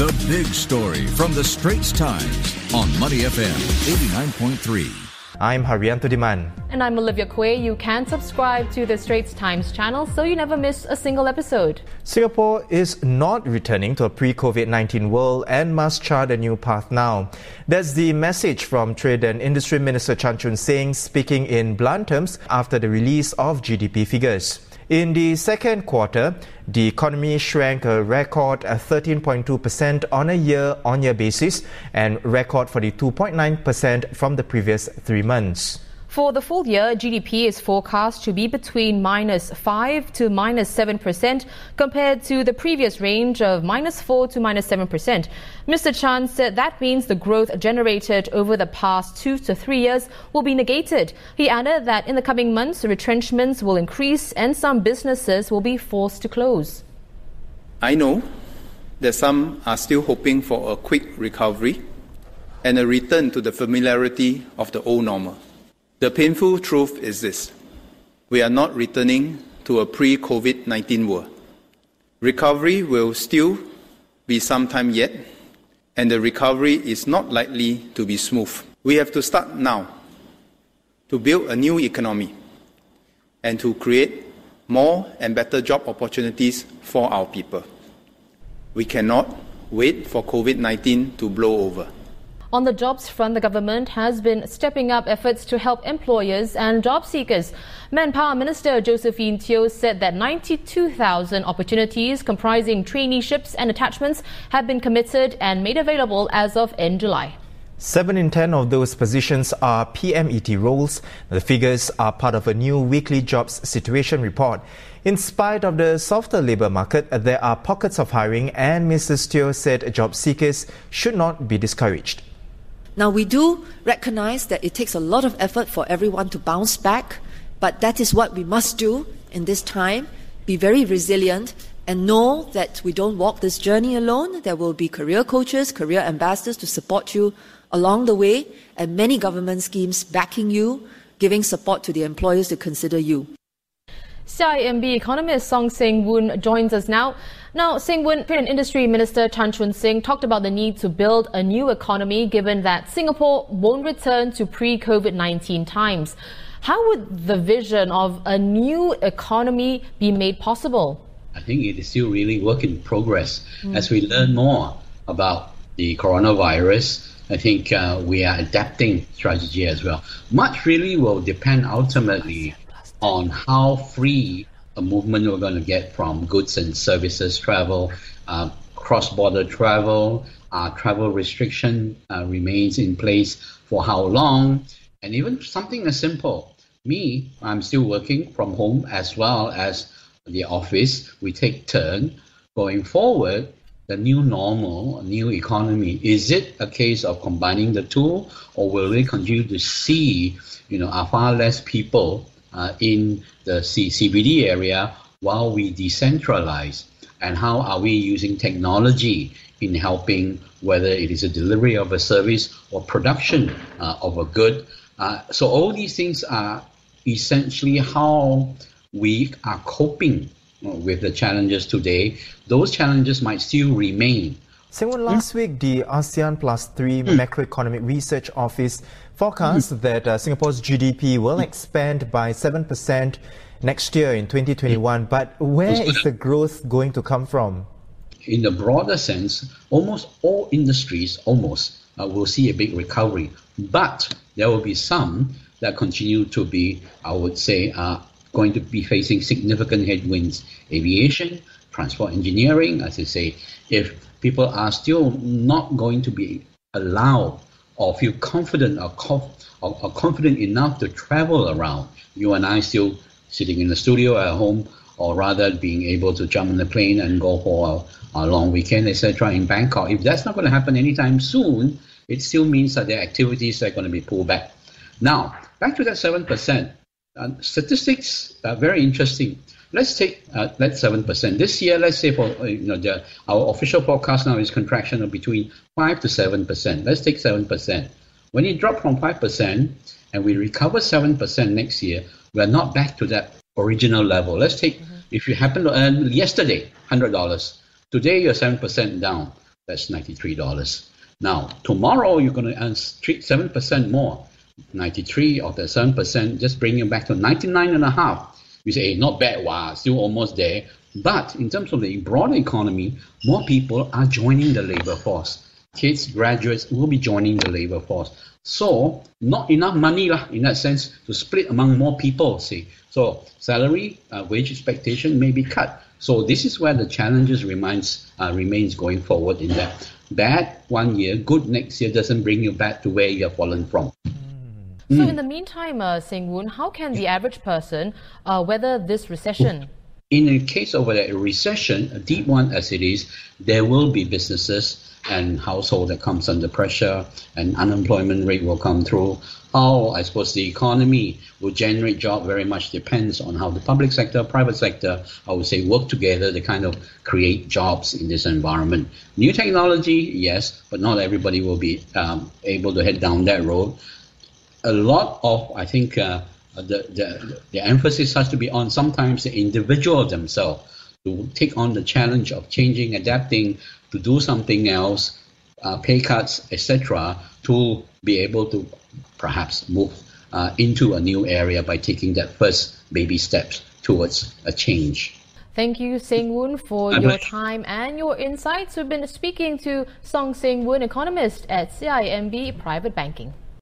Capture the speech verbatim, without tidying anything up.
The big story from the Straits Times on Money F M eighty-nine point three. I'm Haryanto Diman. And I'm Olivia Quay. You can subscribe to the Straits Times channel so you never miss a single episode. Singapore is not returning to a pre-COVID nineteen world and must chart a new path now. That's the message from Trade and Industry Minister Chan Chun Sing speaking in blunt terms after the release of G D P figures. In the second quarter, the economy shrank a record thirteen point two percent on a year-on-year basis and record forty-two point nine percent from the previous three months. For the full year, G D P is forecast to be between minus five to minus seven percent compared to the previous range of minus four to minus seven percent. Mister Chan said that means the growth generated over the past two to three years will be negated. He added that in the coming months, retrenchments will increase and some businesses will be forced to close. I know that some are still hoping for a quick recovery and a return to the familiarity of the old normal. The painful truth is this: we are not returning to a pre-COVID nineteen world. Recovery will still be some time yet, and the recovery is not likely to be smooth. We have to start now to build a new economy and to create more and better job opportunities for our people. We cannot wait for COVID nineteen to blow over. On the jobs front, the government has been stepping up efforts to help employers and job seekers. Manpower Minister Josephine Teo said that ninety-two thousand opportunities comprising traineeships and attachments have been committed and made available as of end July. Seven in ten of those positions are P M E T roles. The figures are part of a new weekly jobs situation report. In spite of the softer labour market, there are pockets of hiring, and Missus Teo said job seekers should not be discouraged. Now, we do recognize that it takes a lot of effort for everyone to bounce back, but that is what we must do in this time. Be very resilient and know that we don't walk this journey alone. There will be career coaches, career ambassadors to support you along the way, and many government schemes backing you, giving support to the employers to consider you. C I M B economist Song Seng Woon joins us now. Now, Seng Woon, Trade and Industry Minister Chan Chun Sing talked about the need to build a new economy given that Singapore won't return to pre-COVID nineteen times. How would the vision of a new economy be made possible? I think it is still really work in progress. Mm. As we learn more about the coronavirus, I think uh, we are adapting strategy as well. Much really will depend ultimately on how free a movement we're going to get from goods and services travel, uh, cross-border travel, uh, travel restriction uh, remains in place for how long, and even something as simple. Me, I'm still working from home as well as the office. We take turn. Going forward, the new normal, a new economy, is it a case of combining the two, or will we continue to see, you know, far less people Uh, in the C- CBD area while we decentralize? And how are we using technology in helping, whether it is a delivery of a service or production uh, of a good? Uh, so all these things are essentially how we are coping with the challenges today. Those challenges might still remain. Seng Woon, last week, the ASEAN Plus three mm. Macroeconomic Research Office forecast mm. that uh, Singapore's G D P will expand by seven percent next year in twenty twenty-one. But where is the growth going to come from? In the broader sense, almost all industries almost uh, will see a big recovery. But there will be some that continue to be, I would say, uh, going to be facing significant headwinds. Aviation, transport engineering, as I say, if people are still not going to be allowed or feel confident or, conf- or, or confident enough to travel around. You and I still sitting in the studio at home, or rather being able to jump on the plane and go for a, a long weekend, et cetera in Bangkok. If that's not going to happen anytime soon, it still means that their activities are going to be pulled back. Now, back to that seven percent. Uh, statistics are very interesting. Let's take uh, that seven percent. This year, let's say for uh, you know the, our official forecast now is contraction of between five to seven percent. Let's take seven percent. When it dropped from five percent and we recover seven percent next year, we're not back to that original level. Let's take, mm-hmm. if you happen to earn yesterday one hundred dollars, today you're seven percent down. That's ninety-three dollars. Now, tomorrow you're going to earn seven percent more. ninety-three of the seven percent, just bring you back to ninety-nine and a half. You say, hey, not bad, wow, still almost there. But in terms of the broader economy, more people are joining the labor force. Kids, graduates will be joining the labor force. So, not enough money lah, in that sense to split among more people, see. So, salary, uh, wage expectation may be cut. So, this is where the challenges remains, uh, remains going forward in that. Bad one year, good next year doesn't bring you back to where you have fallen from. So, mm. in the meantime, uh, Seng-Woon, how can the average person uh, weather this recession? In the case of a recession, a deep one as it is, there will be businesses and household that comes under pressure, and unemployment rate will come through. How, I suppose, the economy will generate job very much depends on how the public sector, private sector, I would say, work together to kind of create jobs in this environment. New technology, yes, but not everybody will be um, able to head down that road. A lot of, I think, uh, the, the, the emphasis has to be on sometimes the individual themselves to take on the challenge of changing, adapting, to do something else, uh, pay cuts, et cetera, to be able to perhaps move uh, into a new area by taking that first baby steps towards a change. Thank you, Seng-Woon, for your time and your insights. We've been speaking to Song Seng-Woon, economist at C I M B Private Banking.